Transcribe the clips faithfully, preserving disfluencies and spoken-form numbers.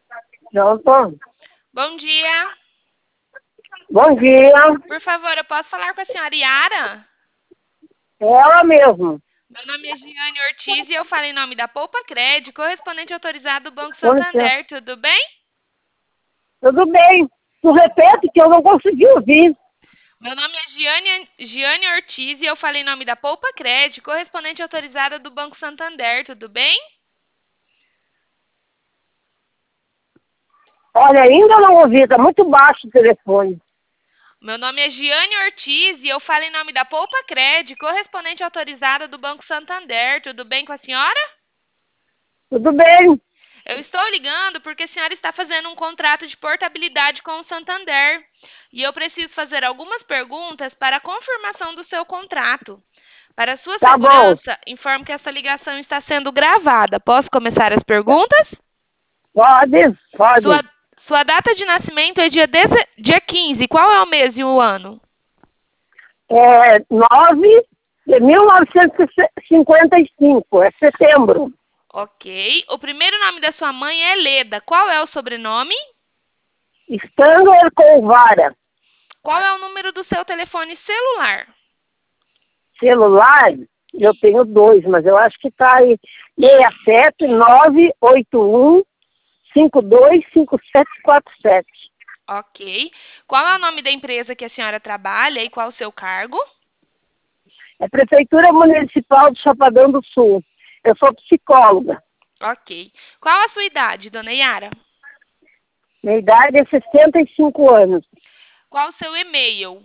Pronto. Bom dia. Bom dia. Por favor, eu posso falar com a senhora Yara? Ela mesmo. Meu nome é Giane Ortiz e eu falo em nome da Poupa Cred, correspondente autorizado do Banco Com licença. Santander. Tudo bem? Tudo bem. Tu repete que eu não consegui ouvir. Meu nome é Giane, Giane Ortiz e eu falo em nome da Poupa Cred, correspondente autorizada do Banco Santander. Tudo bem? Olha, ainda não ouvi. Tá muito baixo o telefone. Meu nome é Giane Ortiz e eu falo em nome da Poupa Cred, correspondente autorizada do Banco Santander. Tudo bem com a senhora? Tudo bem. Eu estou ligando porque a senhora está fazendo um contrato de portabilidade com o Santander. E eu preciso fazer algumas perguntas para a confirmação do seu contrato. Para sua Tá bom. segurança, informo que essa ligação está sendo gravada. Posso começar as perguntas? Pode, pode. Sua, sua data de nascimento é dia, deze- dia quinze. Qual é o mês e o ano? É nove de mil novecentos e cinquenta e cinco. É setembro. Ok. O primeiro nome da sua mãe é Leda. Qual é o sobrenome? Stangler com vara. Qual é o número do seu telefone celular? Celular, eu tenho dois, mas eu acho que tá aí. seis sete nove oito um cinco dois cinco sete quatro sete. Ok. Qual é o nome da empresa que a senhora trabalha e qual o seu cargo? É Prefeitura Municipal de Chapadão do Sul. Eu sou psicóloga. Ok. Qual a sua idade, dona Yara? Minha idade é sessenta e cinco anos. Qual o seu e-mail?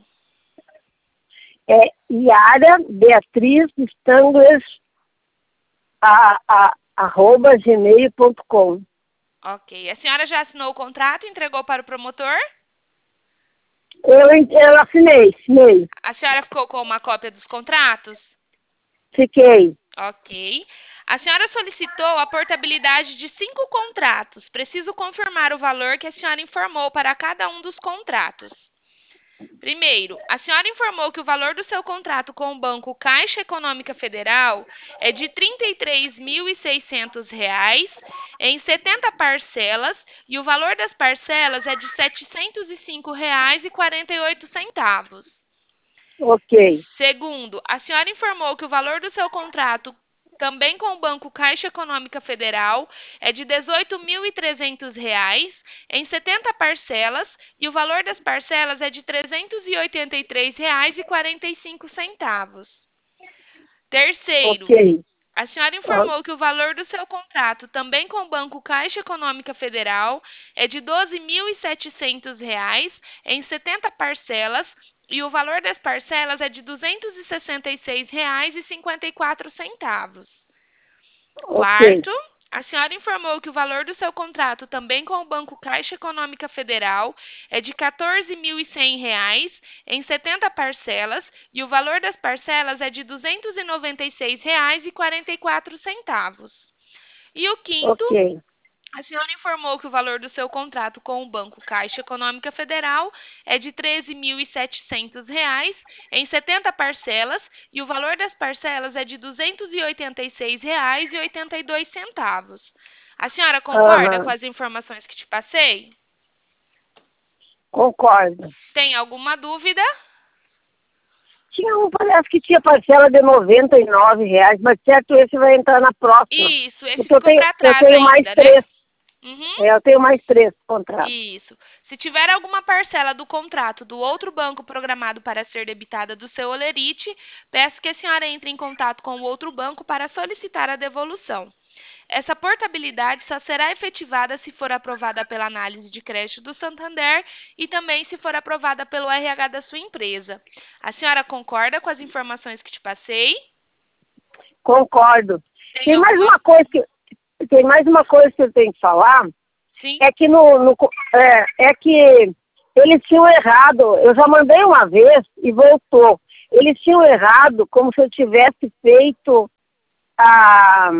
É Yara Beatriz Stangler, a, a, arroba gmail ponto com. Ok. A senhora já assinou o contrato e entregou para o promotor? Eu, eu assinei, assinei. A senhora ficou com uma cópia dos contratos? Fiquei. Ok. A senhora solicitou a portabilidade de cinco contratos. Preciso confirmar o valor que a senhora informou para cada um dos contratos. Primeiro, a senhora informou que o valor do seu contrato com o Banco Caixa Econômica Federal é de trinta e três mil e seiscentos reais em setenta parcelas e o valor das parcelas é de setecentos e cinco reais e quarenta e oito centavos. Ok. Segundo, a senhora informou que o valor do seu contrato também com o Banco Caixa Econômica Federal é de dezoito mil e trezentos reais em setenta parcelas e o valor das parcelas é de trezentos e oitenta e três reais e quarenta e cinco centavos. Terceiro, Ok. a senhora informou que o valor do seu contrato também com o Banco Caixa Econômica Federal é de doze mil e setecentos reais em setenta parcelas e o valor das parcelas é de duzentos e sessenta e seis reais e cinquenta e quatro centavos. Ok. Quarto, a senhora informou que o valor do seu contrato também com o Banco Caixa Econômica Federal é de quatorze mil e cem reais em setenta parcelas e o valor das parcelas é de duzentos e noventa e seis reais e quarenta e quatro centavos. E o quinto, Ok. a senhora informou que o valor do seu contrato com o Banco Caixa Econômica Federal é de treze mil e setecentos reais em setenta parcelas e o valor das parcelas é de duzentos e oitenta e seis reais e oitenta e dois centavos. A senhora concorda com Aham. as informações que te passei? Concordo. Tem alguma dúvida? Tinha um, parece que tinha parcela de noventa e nove reais, mas certo, esse vai entrar na próxima. Isso, esse Porque eu ficou tenho, para eu trás tenho mais ainda, né? três. Uhum. É, eu tenho mais três contratos. Isso. Se tiver alguma parcela do contrato do outro banco programado para ser debitada do seu holerite, peço que a senhora entre em contato com o outro banco para solicitar a devolução. Essa portabilidade só será efetivada se for aprovada pela análise de crédito do Santander e também se for aprovada pelo R H da sua empresa. A senhora concorda com as informações que te passei? Concordo. Tem Tem mais alguma? uma coisa que, tem mais uma coisa que eu tenho que falar. Sim. É que no, no é, é que eles tinham errado. Eu já mandei uma vez e voltou. Eles tinham errado como se eu tivesse feito a,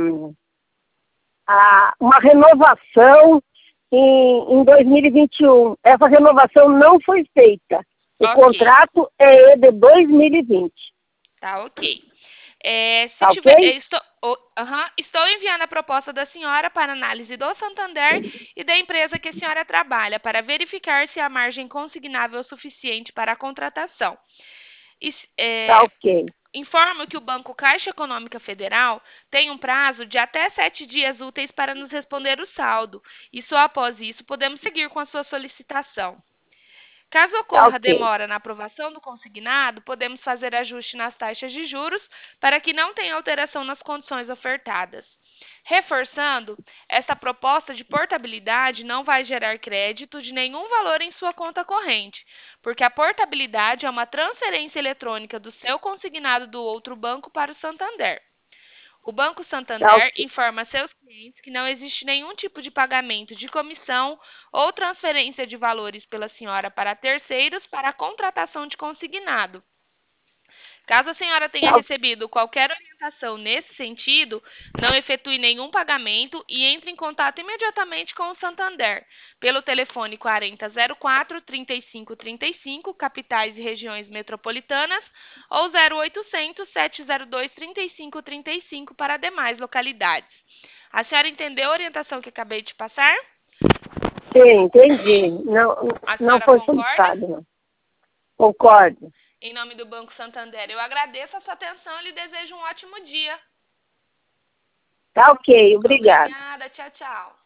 a, uma renovação em, em dois mil e vinte e um. Essa renovação não foi feita. O Ok. contrato é de dois mil e vinte. Tá ok. É, se Tá tiver, ok? estou, oh, aham, estou enviando a proposta da senhora para análise do Santander e da empresa que a senhora trabalha, para verificar se a margem consignável é suficiente para a contratação. E, Tá é, ok. Informo que o Banco Caixa Econômica Federal tem um prazo de até sete dias úteis para nos responder o saldo, e só após isso podemos seguir com a sua solicitação. Caso Tá ocorra ok. demora na aprovação do consignado, podemos fazer ajuste nas taxas de juros para que não tenha alteração nas condições ofertadas. Reforçando, esta proposta de portabilidade não vai gerar crédito de nenhum valor em sua conta corrente, porque a portabilidade é uma transferência eletrônica do seu consignado do outro banco para o Santander. O Banco Tá Santander ok. informa a seus clientes que não existe nenhum tipo de pagamento de comissão ou transferência de valores pela senhora para terceiros para a contratação de consignado. Caso a senhora tenha Tá ok. recebido qualquer orientação nesse sentido, não efetue nenhum pagamento e entre em contato imediatamente com o Santander, pelo telefone quarenta zero quatro, trinta e cinco trinta e cinco, capitais e regiões metropolitanas, ou zero oitocentos, sete zero dois, trinta e cinco trinta e cinco para demais localidades. A senhora entendeu a orientação que acabei de passar? Sim, entendi. Não, A não senhora foi concorda? solicitado, não. Concordo. Em nome do Banco Santander, eu agradeço a sua atenção e lhe desejo um ótimo dia. Tá ok, obrigado. Obrigada, tchau, tchau.